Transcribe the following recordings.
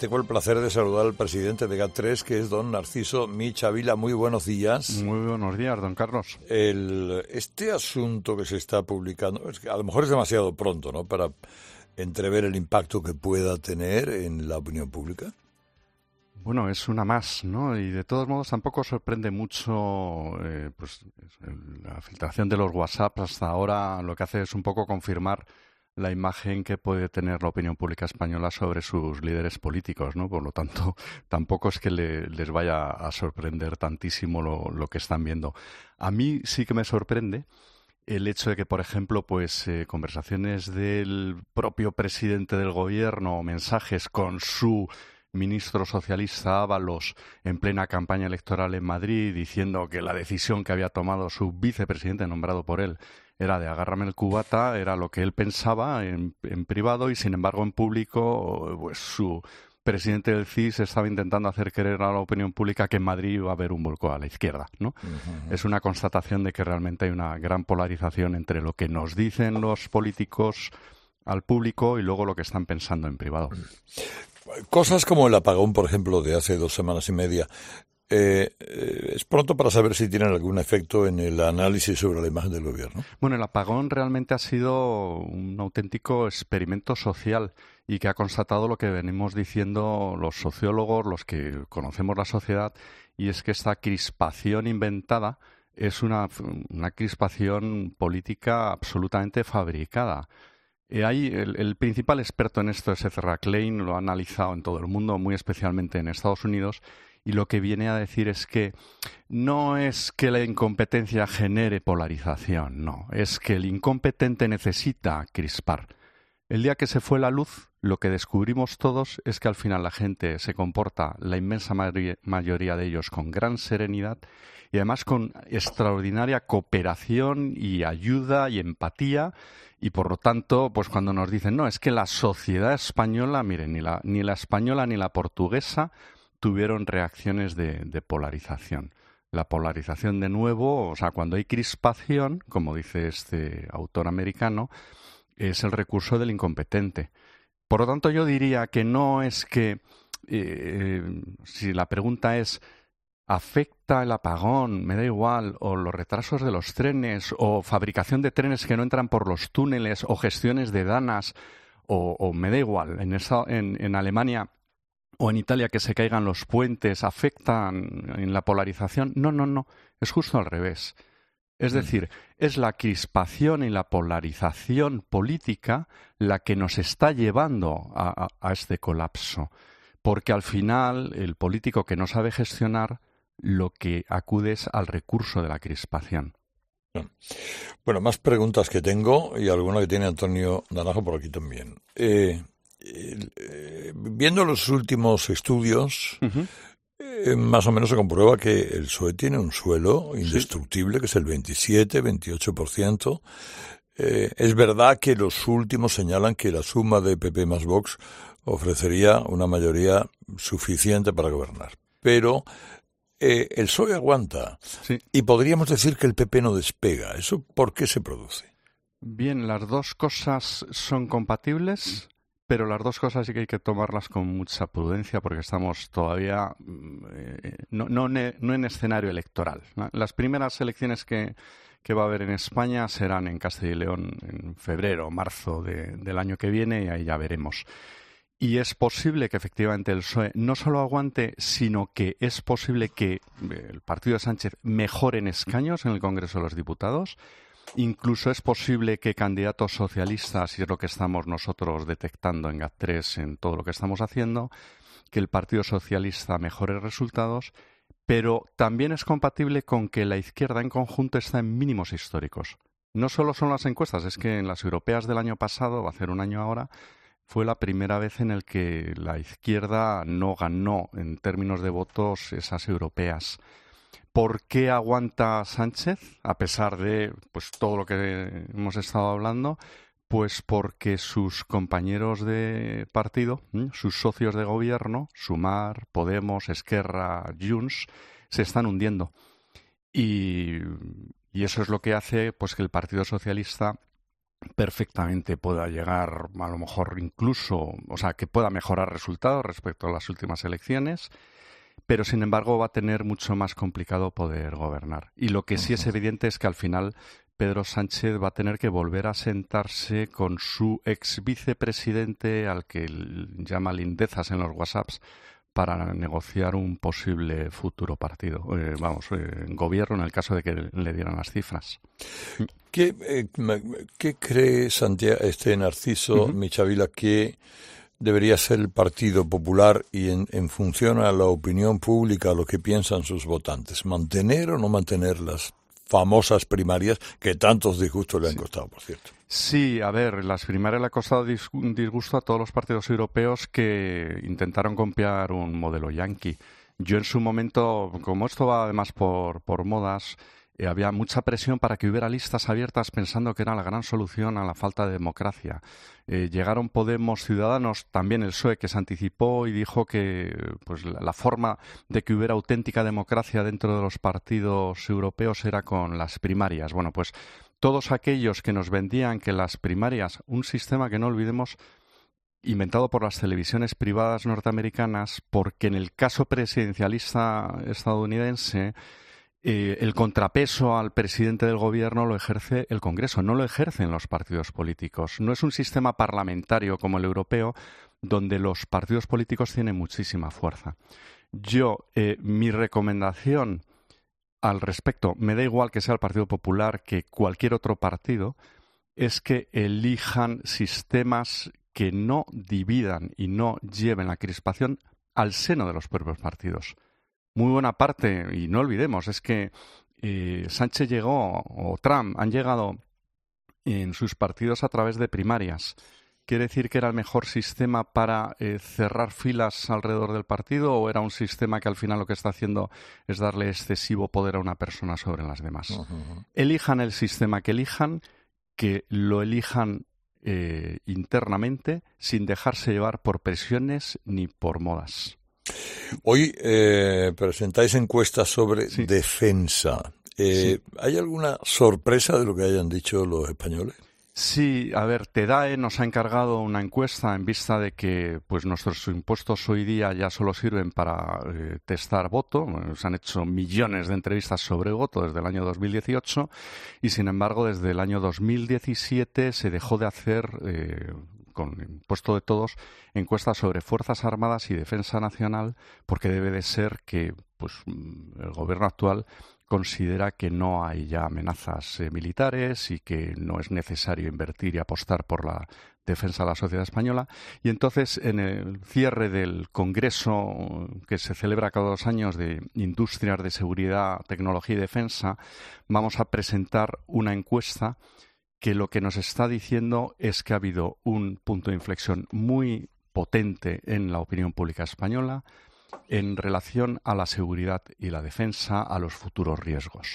tengo el placer de saludar al presidente de GAT3, que es don Narciso Mich Ávila. Muy buenos días. Muy buenos días, don Carlos. Este asunto que se está publicando, es que a lo mejor es demasiado pronto, ¿no?, para entrever el impacto que pueda tener en la opinión pública. Bueno, es una más, ¿no? Y de todos modos tampoco sorprende mucho la filtración de los WhatsApp. Hasta ahora lo que hace es un poco confirmar la imagen que puede tener la opinión pública española sobre sus líderes políticos, ¿no? Por lo tanto, tampoco es que les vaya a sorprender tantísimo lo que están viendo. A mí sí que me sorprende el hecho de que, por ejemplo, conversaciones del propio presidente del gobierno o mensajes con su ministro socialista Ábalos en plena campaña electoral en Madrid, diciendo que la decisión que había tomado su vicepresidente, nombrado por él, era de agárrame el cubata, era lo que él pensaba en privado, y sin embargo en público pues su presidente del CIS estaba intentando hacer creer a la opinión pública que en Madrid iba a haber un vuelco a la izquierda, ¿no? Uh-huh. Es una constatación de que realmente hay una gran polarización entre lo que nos dicen los políticos al público y luego lo que están pensando en privado. Cosas como el apagón, por ejemplo, de hace 2 semanas y media, es pronto para saber si tienen algún efecto en el análisis sobre la imagen del gobierno. Bueno, el apagón realmente ha sido un auténtico experimento social y que ha constatado lo que venimos diciendo los sociólogos, los que conocemos la sociedad, y es que esta crispación inventada es una crispación política absolutamente fabricada. El principal experto en esto es Ezra Klein, lo ha analizado en todo el mundo, muy especialmente en Estados Unidos, y lo que viene a decir es que no es que la incompetencia genere polarización, no, es que el incompetente necesita crispar. El día que se fue la luz, lo que descubrimos todos es que al final la gente se comporta, la inmensa mayoría de ellos, con gran serenidad y además con extraordinaria cooperación y ayuda y empatía. Y por lo tanto, pues cuando nos dicen, no, es que la sociedad española, miren, ni la española ni la portuguesa tuvieron reacciones de polarización. La polarización, de nuevo, o sea, cuando hay crispación, como dice este autor americano, es el recurso del incompetente. Por lo tanto, yo diría que no es que, si la pregunta es, ¿afecta el apagón? Me da igual, o los retrasos de los trenes, o fabricación de trenes que no entran por los túneles, o gestiones de danas, o me da igual, en Alemania o en Italia que se caigan los puentes, ¿afectan en la polarización? No, es justo al revés. Es decir, es la crispación y la polarización política la que nos está llevando a este colapso. Porque al final el político que no sabe gestionar lo que acude es al recurso de la crispación. Bueno, más preguntas que tengo y alguna que tiene Antonio Naranjo por aquí también. Viendo los últimos estudios, más o menos se comprueba que el PSOE tiene un suelo indestructible, que es el 27-28%. Es verdad que los últimos señalan que la suma de PP más Vox ofrecería una mayoría suficiente para gobernar. Pero el PSOE aguanta. Sí. Y podríamos decir que el PP no despega. ¿Eso por qué se produce? Bien, las dos cosas son compatibles, pero las dos cosas sí que hay que tomarlas con mucha prudencia porque estamos todavía no en escenario electoral, ¿no? Las primeras elecciones que va a haber en España serán en Castilla y León en febrero o marzo del año que viene, y ahí ya veremos. Y es posible que efectivamente el PSOE no solo aguante, sino que es posible que el partido de Sánchez mejore en escaños en el Congreso de los Diputados. Incluso es posible que candidatos socialistas, y es lo que estamos nosotros detectando en GAT3 en todo lo que estamos haciendo, que el Partido Socialista mejore resultados, pero también es compatible con que la izquierda en conjunto está en mínimos históricos. No solo son las encuestas, es que en las europeas del año pasado, va a ser un año ahora, fue la primera vez en el que la izquierda no ganó en términos de votos esas europeas. ¿Por qué aguanta Sánchez, a pesar de todo lo que hemos estado hablando? Pues porque sus compañeros de partido, sus socios de gobierno, Sumar, Podemos, Esquerra, Junts, se están hundiendo. Y eso es lo que hace que el Partido Socialista perfectamente pueda llegar, a lo mejor incluso, o sea, que pueda mejorar resultados respecto a las últimas elecciones, pero sin embargo va a tener mucho más complicado poder gobernar. Y lo que sí es evidente es que al final Pedro Sánchez va a tener que volver a sentarse con su ex vicepresidente, al que llama lindezas en los WhatsApps, para negociar un posible futuro partido, gobierno, en el caso de que le dieran las cifras. ¿Qué cree Santiago, Narciso Michavila, que debería ser el Partido Popular y en función a la opinión pública, a lo que piensan sus votantes? ¿Mantener o no mantener las famosas primarias que tantos disgustos le han costado, por cierto? Sí, a ver, las primarias le ha costado disgusto a todos los partidos europeos que intentaron copiar un modelo yanqui. Yo en su momento, como esto va además por modas, había mucha presión para que hubiera listas abiertas pensando que era la gran solución a la falta de democracia. Llegaron Podemos, Ciudadanos, también el PSOE, que se anticipó y dijo que pues la forma de que hubiera auténtica democracia dentro de los partidos europeos era con las primarias. Bueno, pues todos aquellos que nos vendían que las primarias, un sistema que no olvidemos, inventado por las televisiones privadas norteamericanas, porque en el caso presidencialista estadounidense el contrapeso al presidente del gobierno lo ejerce el Congreso, no lo ejercen los partidos políticos. No es un sistema parlamentario como el europeo, donde los partidos políticos tienen muchísima fuerza. Mi recomendación al respecto, me da igual que sea el Partido Popular que cualquier otro partido, es que elijan sistemas que no dividan y no lleven la crispación al seno de los propios partidos. Muy buena parte, y no olvidemos, es que Sánchez llegó, o Trump, han llegado en sus partidos a través de primarias. ¿Quiere decir que era el mejor sistema para cerrar filas alrededor del partido, o era un sistema que al final lo que está haciendo es darle excesivo poder a una persona sobre las demás? Elijan el sistema que elijan, que lo elijan internamente, sin dejarse llevar por presiones ni por modas. Hoy presentáis encuestas sobre defensa. ¿Hay alguna sorpresa de lo que hayan dicho los españoles? Sí, a ver, TEDAE nos ha encargado una encuesta en vista de que pues nuestros impuestos hoy día ya solo sirven para testar voto. Se han hecho millones de entrevistas sobre voto desde el año 2018 y, sin embargo, desde el año 2017 se dejó de hacer con impuesto de todos, encuestas sobre Fuerzas Armadas y Defensa Nacional, porque debe de ser que pues el gobierno actual considera que no hay ya amenazas militares y que no es necesario invertir y apostar por la defensa de la sociedad española. Y entonces, en el cierre del Congreso que se celebra cada 2 años de Industrias de Seguridad, Tecnología y Defensa, vamos a presentar una encuesta que lo que nos está diciendo es que ha habido un punto de inflexión muy potente en la opinión pública española en relación a la seguridad y la defensa, a los futuros riesgos.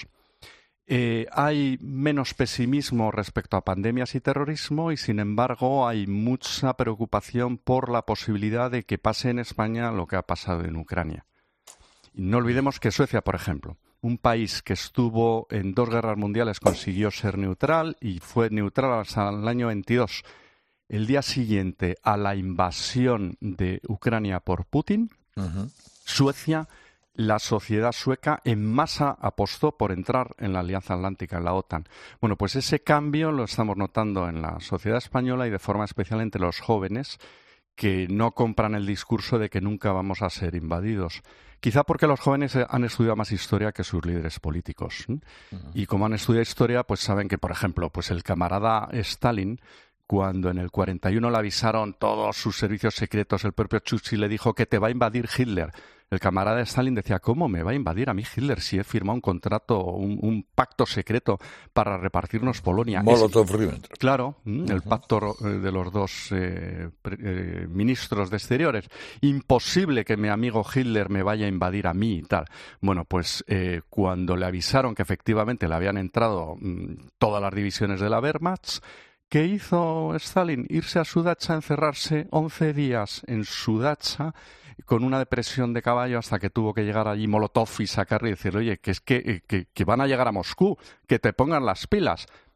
Hay menos pesimismo respecto a pandemias y terrorismo y, sin embargo, hay mucha preocupación por la posibilidad de que pase en España lo que ha pasado en Ucrania. Y no olvidemos que Suecia, por ejemplo, un país que estuvo en 2 guerras mundiales, consiguió ser neutral y fue neutral hasta el año 22. El día siguiente a la invasión de Ucrania por Putin, Suecia, la sociedad sueca en masa apostó por entrar en la Alianza Atlántica, en la OTAN. Bueno, pues ese cambio lo estamos notando en la sociedad española y de forma especial entre los jóvenes, que no compran el discurso de que nunca vamos a ser invadidos. Quizá porque los jóvenes han estudiado más historia que sus líderes políticos. Y como han estudiado historia, pues saben que, por ejemplo, pues el camarada Stalin, cuando en el 41 le avisaron todos sus servicios secretos, el propio Churchill le dijo que te va a invadir Hitler. El camarada Stalin decía, ¿cómo me va a invadir a mí Hitler si he firmado un contrato, un pacto secreto para repartirnos Polonia? Molotov-Ribbentrop. Claro, el pacto de los 2 ministros de Exteriores. Imposible que mi amigo Hitler me vaya a invadir a mí y tal. Bueno, pues cuando le avisaron que efectivamente le habían entrado todas las divisiones de la Wehrmacht, ¿qué hizo Stalin? Irse a su dacha, encerrarse 11 días en su dacha con una depresión de caballo hasta que tuvo que llegar allí Molotov y sacarle y decirle, oye, que es que van a llegar a Moscú, que te pongan las pilas.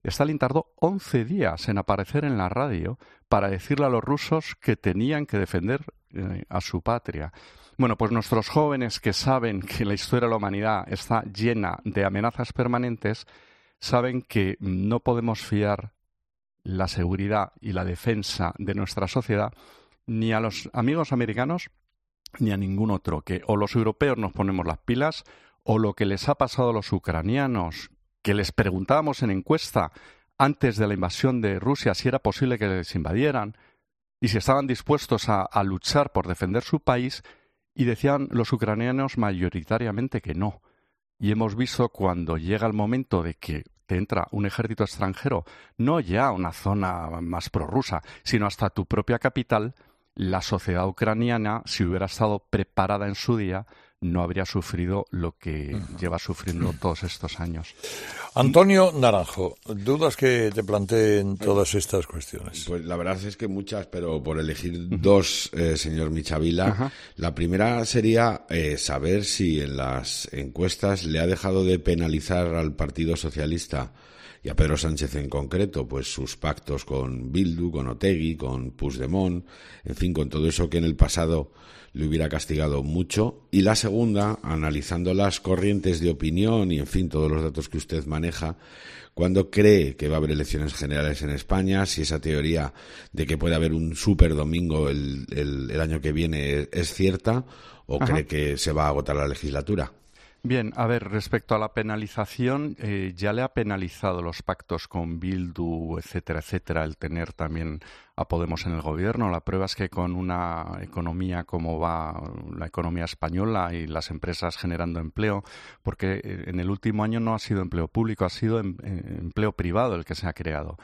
Stalin tardó 11 días en aparecer en la radio para decirle a los rusos que tenían que defender a su patria. Bueno, pues nuestros jóvenes que saben que la historia de la humanidad está llena de amenazas permanentes, saben que no podemos fiar la seguridad y la defensa de nuestra sociedad ni a los amigos americanos ni a ningún otro, que o los europeos nos ponemos las pilas o lo que les ha pasado a los ucranianos, que les preguntábamos en encuesta antes de la invasión de Rusia si era posible que les invadieran y si estaban dispuestos a luchar por defender su país, y decían los ucranianos mayoritariamente que no. Y hemos visto cuando llega el momento de que te entra un ejército extranjero, no ya una zona más prorrusa, sino hasta tu propia capital, la sociedad ucraniana, si hubiera estado preparada en su día, no habría sufrido lo que lleva sufriendo todos estos años. Antonio Naranjo, dudas que te planteen todas estas cuestiones. Pues la verdad es que muchas, pero por elegir dos, señor Michavila. La primera sería saber si en las encuestas le ha dejado de penalizar al Partido Socialista y a Pedro Sánchez en concreto, pues sus pactos con Bildu, con Otegi, con Puigdemont, en fin, con todo eso que en el pasado le hubiera castigado mucho. Y la segunda, analizando las corrientes de opinión y, en fin, todos los datos que usted maneja, ¿cuándo cree que va a haber elecciones generales en España? Si esa teoría de que puede haber un super domingo el año que viene es cierta, o cree que se va a agotar la legislatura. Bien, a ver, respecto a la penalización, ya le ha penalizado los pactos con Bildu, etcétera, el tener también a Podemos en el gobierno. La prueba es que con una economía como va la economía española y las empresas generando empleo, porque en el último año no ha sido empleo público, ha sido empleo privado el que se ha creado.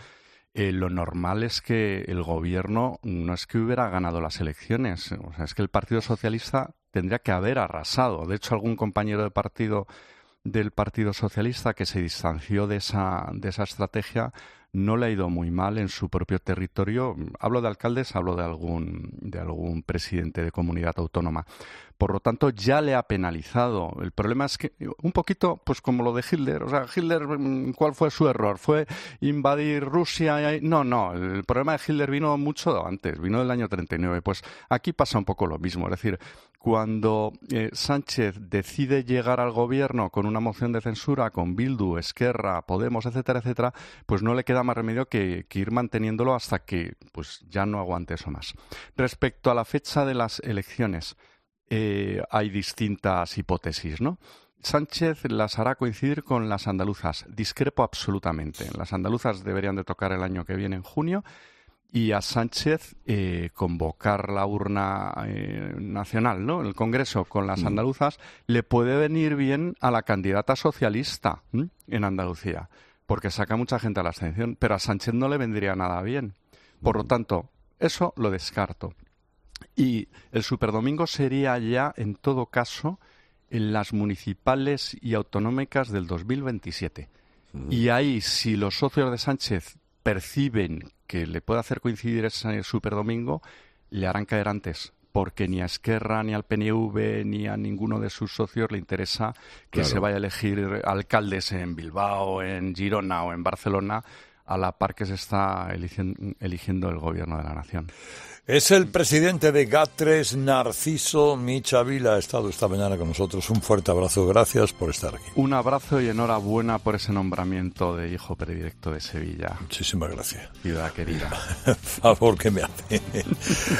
Lo normal es que el gobierno no es que hubiera ganado las elecciones, o sea, es que el Partido Socialista tendría que haber arrasado. De hecho, algún compañero del Partido Socialista que se distanció de esa estrategia no le ha ido muy mal en su propio territorio. Hablo de alcaldes, hablo de algún presidente de comunidad autónoma. Por lo tanto, ya le ha penalizado. El problema es que, un poquito, pues como lo de Hitler. O sea, Hitler, ¿cuál fue su error? ¿Fue invadir Rusia? No. El problema de Hitler vino mucho antes, vino del año 39. Pues aquí pasa un poco lo mismo. Es decir, cuando Sánchez decide llegar al gobierno con una moción de censura, con Bildu, Esquerra, Podemos, etcétera, pues no le queda más remedio que ir manteniéndolo hasta que pues ya no aguante eso más. Respecto a la fecha de las elecciones, hay distintas hipótesis, ¿no? Sánchez las hará coincidir con las andaluzas. Discrepo absolutamente. Las andaluzas deberían de tocar el año que viene, en junio, y a Sánchez convocar la urna nacional, ¿no? El Congreso con las andaluzas le puede venir bien a la candidata socialista en Andalucía, porque saca mucha gente a la abstención, pero a Sánchez no le vendría nada bien. Por lo tanto, eso lo descarto. Y el superdomingo sería ya, en todo caso, en las municipales y autonómicas del 2027. Y ahí, si los socios de Sánchez perciben que le puede hacer coincidir ese superdomingo, le harán caer antes, porque ni a Esquerra, ni al PNV, ni a ninguno de sus socios le interesa que se vaya a elegir alcaldes en Bilbao, en Girona o en Barcelona, a la par que se está eligiendo el gobierno de la nación. Es el presidente de GAT3, Narciso Michavila. Ha estado esta mañana con nosotros. Un fuerte abrazo. Gracias por estar aquí. Un abrazo y enhorabuena por ese nombramiento de hijo predilecto de Sevilla. Muchísimas gracias. Ciudad querida. Favor que me hace.